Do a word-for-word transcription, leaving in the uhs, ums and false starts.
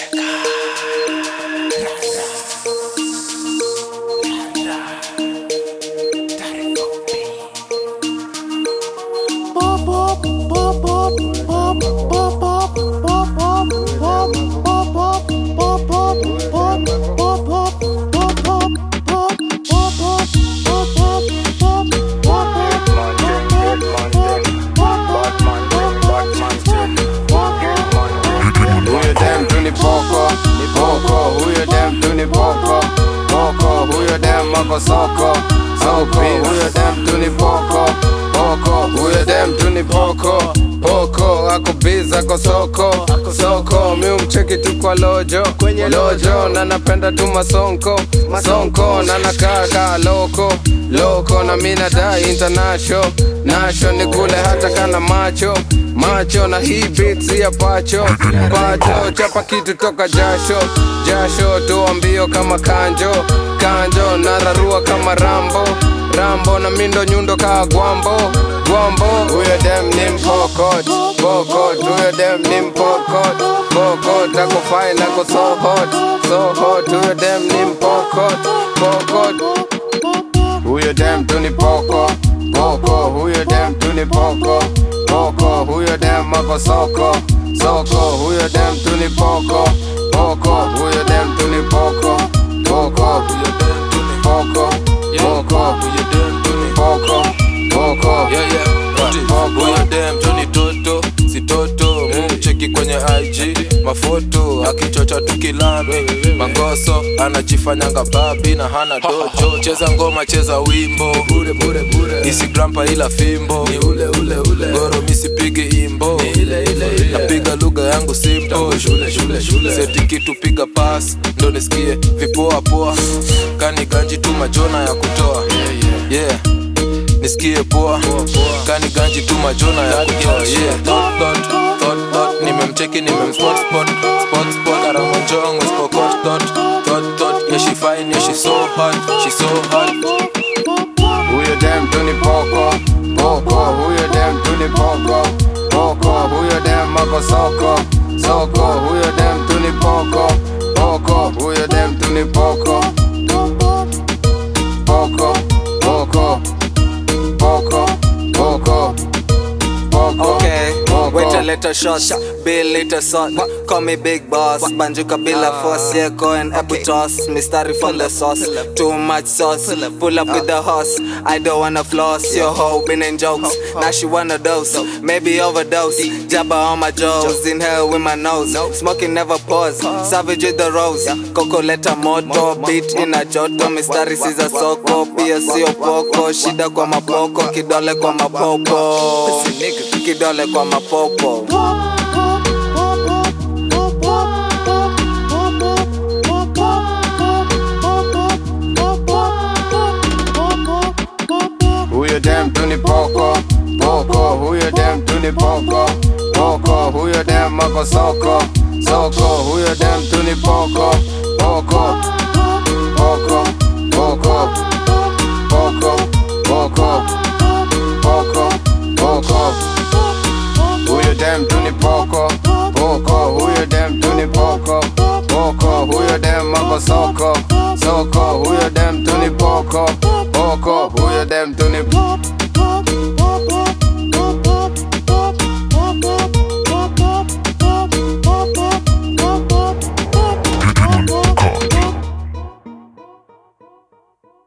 Mako soko, soko, huyo dem tu ni poko, poko, huyo dem tu ni poko, poko, ako biz, ako soko, soko, mi umcheki tu kwa lojo, kwenye lojo, na napenda tu masonko, masonko, na nakaka loko, loko, na mina da international, nasho ni kule hata kana macho, macho, na hii beats ya pacho, pacho, chapa kitu toka jasho, jasho, tuwa mbio kama kanjo, kanjo, nararua kama Rambo, Rambo, na mindo nyundo kaa Gwambo, Gwambo, huyo dem ni mpokot, pokot, huyo dem ni mpokot, pokot, ako fine, ako so hot, so hot, huyo dem ni mpokot, pokot, huyo dem tu ni poko, poko, huyo dem tu ni poko, poko, huyo dem ako soko, soko, huyo dem tu ni poko, poko, huyo dem tu ni poko, poko, huyo dem tu ni poko, poko, huyo dem tu ni poko, poko, yeah yeah, huyo dem tu ni toto, si toto, mcheki kwenye I G, mafoto, akichocha tukilame, mangoso, anajifanyanga babi na hana dojo, cheza ngoma, cheza wimbo, bure bure bure, isi grampa ila fimbo, ni ule ule ule, goro misi pigi imbo, ni ile ile ile, napiga lugha yangu simple, shule shule shule, seti kitu piga pass, ndo nisikie, vipoa poa, kani ganji tu majona ya kutoa, yeah, nisikie poa, kani ganji tu majona ya kutoa, yeah, dot dot, dot dot, nimemcheki nimemspot spot, spot spot, karamonjong with pokot dot, dot dot, yeah she fine, yeah she so hot, she so hot. Huyo dem tu ni poko, poko, huyo dem tu ni poko, poko, huyo dem ako soko, soko, huyo dem tu ni poko, poko, huyo dem tu ni poko, poko, poko, poko, poko, poko. Okay, wait a little shot, bill little salt. Call me big boss, banjuka bila force, yeah, go and apple toss. Mystery full of sauce, too much sauce. Pull up with the horse, I don't wanna floss. Your hoe been in jokes, now she wanna dose. Maybe overdose, jabba on my jaws. Inhale with my nose, smoking never pause. Savage with the rose, coco leta moto. Beat in a joto, mystery siza soko. Pia sio poko, shida kwa mapoko. Kidole kwa mapopo, kidole kwa mapopo. Huyo dem tu ni poko, poko, huyo dem tu ni poko, poko, huyo dem ako soko, soko, huyo dem tu ni poko, poko, poko, poko, poko, poko, poko, poko, huyo dem tu ni poko, poko, huyo dem tu ni poko, poko, huyo dem ako soko, soko, huyo dem tu ni poko.